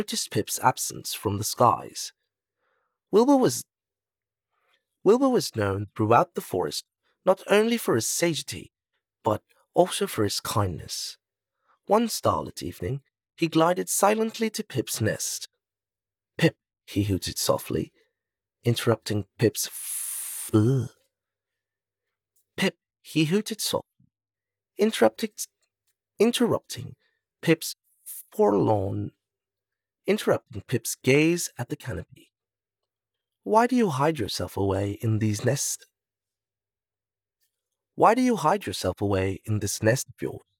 noticed Pip's absence from the skies. Wilbur was Wilbur was known throughout the forest not only for his sagacity, but also for his kindness. One starlit evening, he glided silently to Pip's nest. Pip, he hooted softly, interrupting Pip's Ugh. Pip, he hooted softly, interrupting, interrupting Pip's forlorn, interrupting Pip's gaze at the canopy. Why do you hide yourself away in these nests? Why do you hide yourself away in this nest of yours?